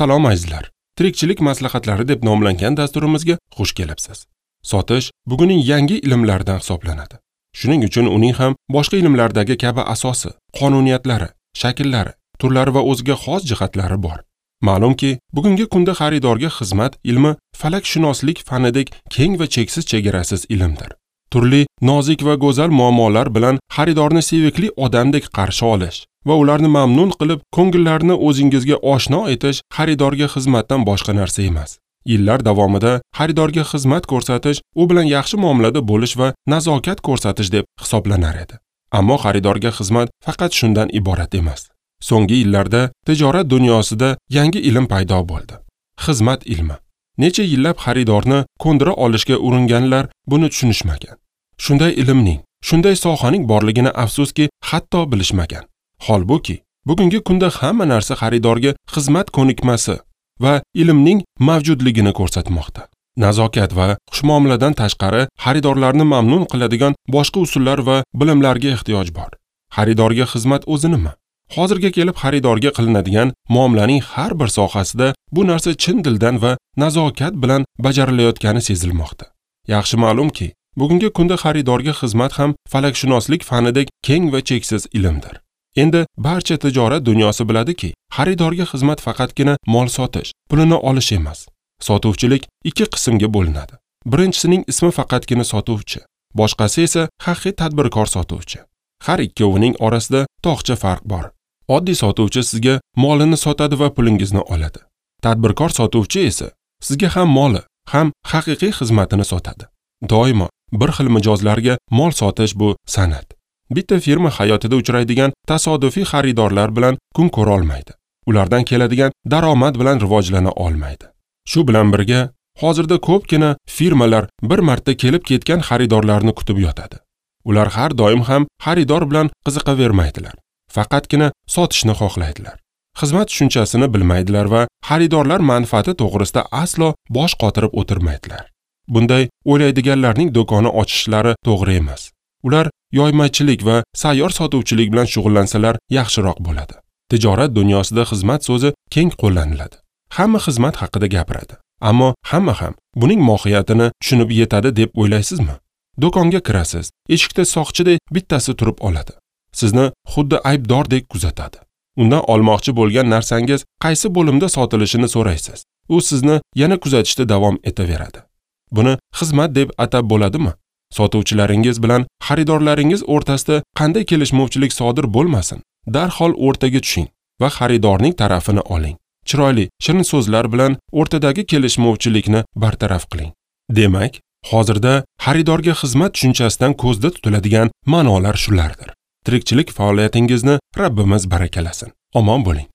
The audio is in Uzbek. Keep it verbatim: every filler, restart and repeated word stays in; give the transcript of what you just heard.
Salom azizlar. Tirikchilik maslahatlari deb nomlangan dasturimizga xush kelibsiz. Sotish bugunning yangi ilmlaridan hisoblanadi. Shuning uchun uning ham boshqa ilmlardagi kabi asosi, qonuniyatlari, shakllari, turlari va o'ziga xos jihatlari bor. Ma'lumki, bugungi kunda xaridorga xizmat ilmi falakshunoslik fanidek keng va cheksiz chegarasiz ilmdir. Turli nozik va go'zal muammolar bilan xaridorni sevikli odamdek qarshi olish va ularni mamnun qilib, ko'ngillarini o'zingizga oshno etish xaridorga xizmatdan boshqa narsa emas. Yillar davomida xaridorga xizmat ko'rsatish, u bilan yaxshi muomalada bo'lish va nazokat ko'rsatish deb hisoblanar edi. Ammo xaridorga xizmat faqat shundan iborat emas. So'nggi yillarda tijorat dunyosida yangi ilm paydo bo'ldi. Xizmat ilmi. Necha yillab xaridorni ko'ndira olishga uringanlar buni tushunishmagan. Shunday ilmning, shunday sohaning borligini afsuski hatto bilishmagan. Holbuki, bugungi kunda hamma narsa xaridorga xizmat ko'nikmasi va ilmning mavjudligini ko'rsatmoqda. Nazokat va xushmuomaladan tashqari xaridorlarni mamnun qiladigan boshqa usullar va bilimlarga ehtiyoj bor. Xaridorga xizmat o'zi nima? Hozirga kelib xaridorga qilinadigan muomalaning har bir sohasida bu narsa chin dildan va nazokat bilan bajarilayotgani sezilmoqda. Yaxshi ma'lumki, bugungi kunda xaridorga xizmat ham falakshunoslik fanidek keng va cheksiz ilmdir. Endi barcha tijorat dunyosi biladiki, xaridorga xizmat faqatgina mol sotish, pulini olish emas. Sotuvchilik ikki qismga bo'linadi. Birinchisining ismi faqatgina sotuvchi, boshqasi esa haqiqiy tadbirkor sotuvchi. Har ikkovining orasida tog'cha farq bor. Oddiy sotuvchi sizga molini sotadi va pulingizni oladi. Tadbirkor sotuvchi esa sizga ham moli, ham haqiqiy xizmatini sotadi. Doimo bir xil mijozlarga mol sotish bu san'at. Bitta firma hayotida uchraydigan tasodifiy xaridorlar bilan kun ko'ra olmaydi. Ulardan keladigan daromad bilan rivojlana olmaydi. Shu bilan birga, hozirda ko'pgina firmalar bir marta kelib ketgan xaridorlarni kutib yotadi. Ular har doim ham xaridor bilan qiziqavermaydilar. Faqatgina sotishni xohlaydilar. Xizmat tushunchasini bilmaydilar va xaridorlar manfaati to'g'risida aslo bosh qotirib o'tirmaydilar. Bunday o'ylaydiganlarning do'koni ochishlari to'g'ri emas. Ular yoymachilik va sayyor sotuvchilik bilan shug'ullansalar yaxshiroq bo'ladi. Tijorat dunyosida xizmat so'zi keng qo'llaniladi. Hamma xizmat haqida gapiradi. Ammo hamma ham buning mohiyatini tushunib yetadi deb o'ylaysizmi? Do'konga kirasiz, eshikda soqchidek bittasi turib oladi. Sizni xuddi aybdordek kuzatadi. Undan olmoqchi bo'lgan narsangiz qaysi bo'limda sotilishini so'raysiz. U sizni yana kuzatishda davom etaveradi. Buni xizmat deb atab bo'ladimi? Sotuvchilaringiz bilan xaridorlaringiz o'rtasida qanday kelishmovchilik sodir bo'lmasin, darhol o'rtaga tushing va xaridorning tarafini oling. Chiroyli, shirin so'zlar bilan o'rtadagi kelishmovchilikni bartaraf qiling. Demak, hozirda xaridorga xizmat tushunchasidan ko'zda tutiladigan ma'nolar shulardir. Tirikchilik faoliyatingizni Rabbimiz barakalasin. Omon bo'ling.